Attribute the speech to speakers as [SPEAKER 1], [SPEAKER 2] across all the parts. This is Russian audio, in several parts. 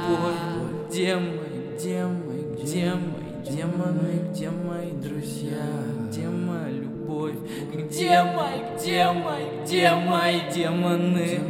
[SPEAKER 1] любовь? Где мои демоны, где мои друзья? Где моя любовь? Где мои демоны?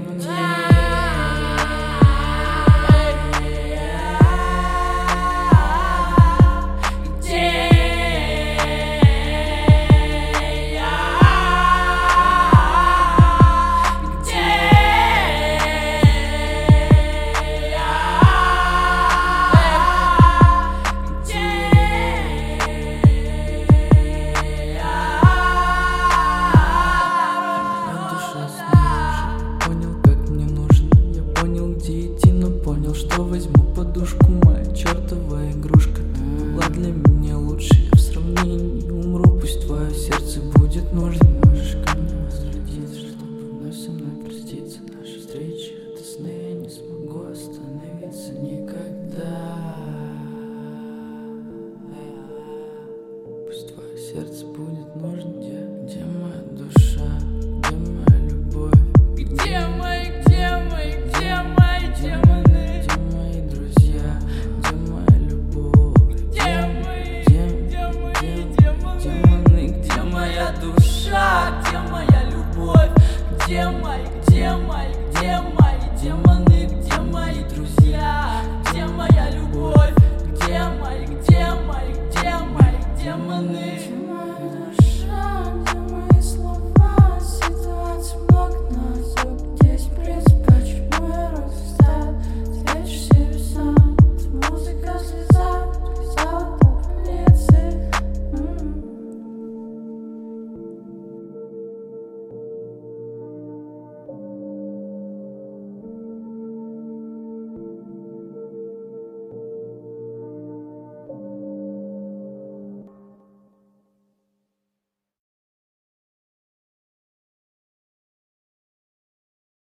[SPEAKER 1] Что возьму подушку, моя чертова игрушка. Ты была для меня лучше, я в сравнении не умру. Пусть твое сердце будет нужно. Можешь ко мне возвратиться, чтобы вновь со мной проститься. Наши встречи — это сны, я не смогу остановиться никогда. Пусть твое сердце